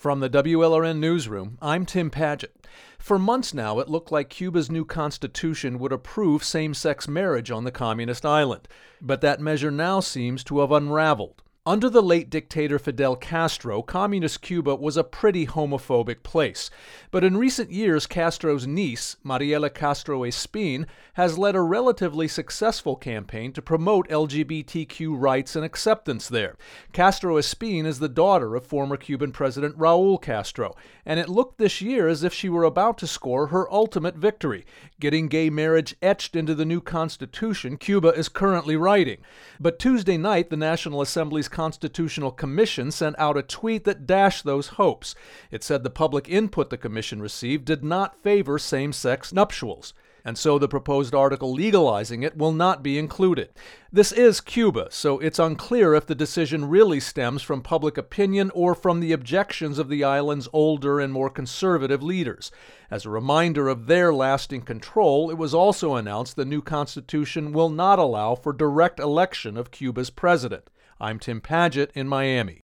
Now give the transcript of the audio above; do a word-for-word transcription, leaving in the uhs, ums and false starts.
From the W L R N Newsroom, I'm Tim Paget. For months now, it looked like Cuba's new constitution would approve same-sex marriage on the communist island. But that measure now seems to have unraveled. Under the late dictator Fidel Castro, communist Cuba was a pretty homophobic place. But in recent years, Castro's niece, Mariela Castro Espín, has led a relatively successful campaign to promote L G B T Q rights and acceptance there. Castro Espín is the daughter of former Cuban President Raúl Castro, and it looked this year as if she were about to score her ultimate victory, getting gay marriage etched into the new constitution Cuba is currently writing. But Tuesday night, the National Assembly's Constitutional Commission sent out a tweet that dashed those hopes. It said the public input the commission received did not favor same-sex nuptials, and so the proposed article legalizing it will not be included. This is Cuba, so it's unclear if the decision really stems from public opinion or from the objections of the island's older and more conservative leaders. As a reminder of their lasting control, it was also announced the new constitution will not allow for direct election of Cuba's president. I'm Tim Paget in Miami.